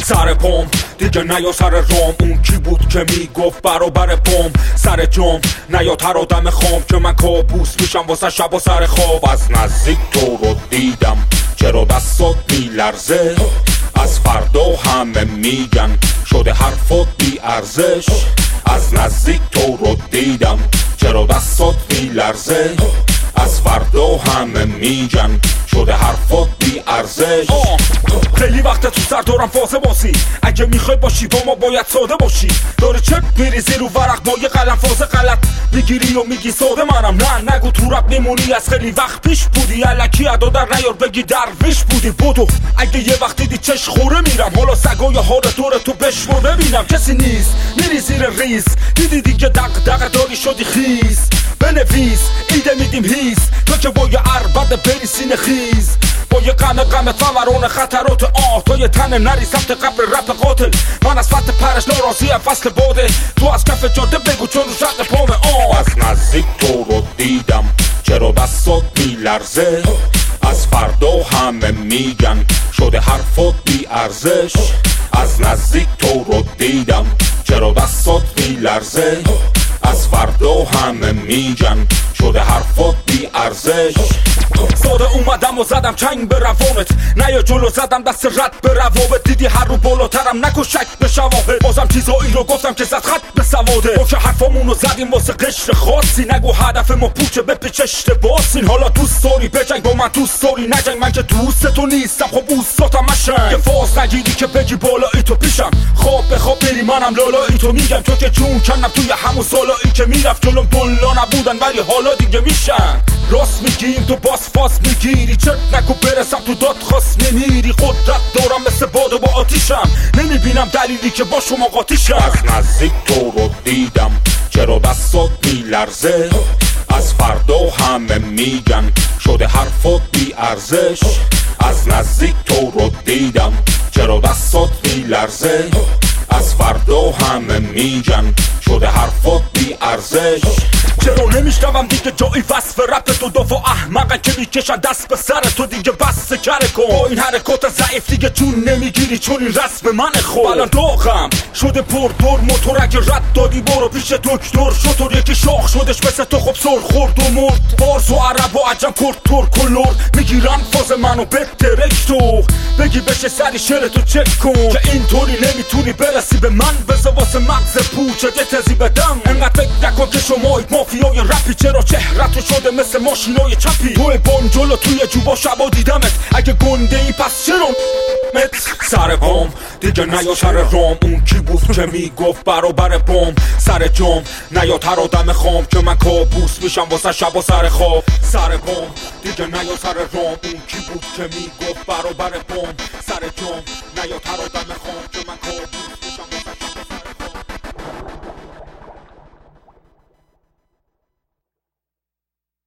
سر پام دیگه نیا سر رام، اون کی بود که میگفت برابر پام سر جام، نیا تر آدم خام که من کابوس میشم واسه شب و سر خواب. از نزدیک تو رو دیدم چرا دستات میلرزه، از فردا همه میگن شده حرفات بی ارزش. از نزدیک تو رو دیدم چرا دستات میلرزه، از فردا همه میگن شده حرفات بی ارزش. خیلی وقت تو سر دارم فازه باسی، اگه میخوای باشی با ما باید ساده باشی. داره چک میریزی رو ورق با یه قلم فازه غلط میگیری و میگی ساده منم. نه نگو تو رب میمونی از خیلی وقت پیش بودی، الکی ادا در نیار بگی درویش بودی. بودو اگه یه وقت دیدی چش خوره میرم، حالا سگای حال دور تو بشمر ببینم. کسی نیست میری زیر ریز، دیدی دیگه دق داری شدی خیز. بنویس ایده میدیم هیس، تو که با یه عربد بری سینه خیز. با یه غم فوران خطرات تا یه تن نری سمت قبر رپ قاتل. من از فتح پرش ناراضیم فصل باده، تو از کف جاده بگو چون رو شق پام از نزدیک تو رو دیدم چرا دستات میلرزه، از فردا همه میگن شده حرفات بی ارزش. از نزدیک تو رو دیدم چرا دستات میلرزه، از فردا همه میگن شده حرفات بی ارزش. ساده اومدم و زدم چنگ به روانت، نیا جلو زدم دست رد به روابط. دیدی هر رو بالاترم نکن شک به شواهد، بازم چیزایی رو گفتم که زد خط به سواده. ما که حرفامونو زدیم واسه قشر خاصی، نگو هدف ما پوچه به پیچ اشتباسین. حالا دوست داری بجنگ با من دوست داری نجنگ، من که دوست تو نیستم خب اوستاتم مشنگ. یه فاز نگیری که بگی بالایی تو پیشم، خواب به خواب بری منم لالایی تو میگم. تو که جون کنم توی همون سالایی که میرفت جلوم دلا نبودن ولی حالا دیگه میشن. راست میگیم تو باس فاس میگیری، چرت نکو برسم تو داد خواست میمیری. قدرت دارم مثل باد و با آتیشم، نمیبینم دلیلی که با شما قاطیشم. از نزدیک تو رو دیدم چرا دستات میلرزه، از فردا همه میگن شده حرفات بی ارزش. از نزدیک تو رو دیدم چرا دستات میلرزه، از فردا همه میگن شده حرفات بی ارزش. چرا نمیشنوم دیگه جایی وصف رپ تو، دو احمقن که میکشن دست به سر تو. دیگه بس کره کن با این حرکات ضعیف دیگه چون نمیگیری، چون این رسم من خود الان داغم شده پر دور. موتور اگه رد دادی برو پیش دکتر. شطور یکی شاخ شدش مثل تو خب سر خورد و مرد. فارس و عرب و عجم کرد ترک و لرد میگیرن فاز منو به ترکتو. بگی بشه سری شعر تو چک کن که اینطوری نمیتونی برسی به من. بذار واسه مغز پوچه یه تزی بدم، انقدر فکر نکن که شمایید مافیای رپی. چرا چهرتو شده مثل ماشینای چپی، توی بانجلو توی جوبا شبا دیدمت. اگه گنده ای پس چرا سر پام دیگه نیا سر رام، اون کی بود که میگفت برابر بام سر جام، نیا تر آدم خام که من کابوس میشم واسه شب و سر خواب. سر پام دیگه نیا سر رام، اون کی بود که میگفت برابر بام سر جام، نیا تر آدم خام که من کابوس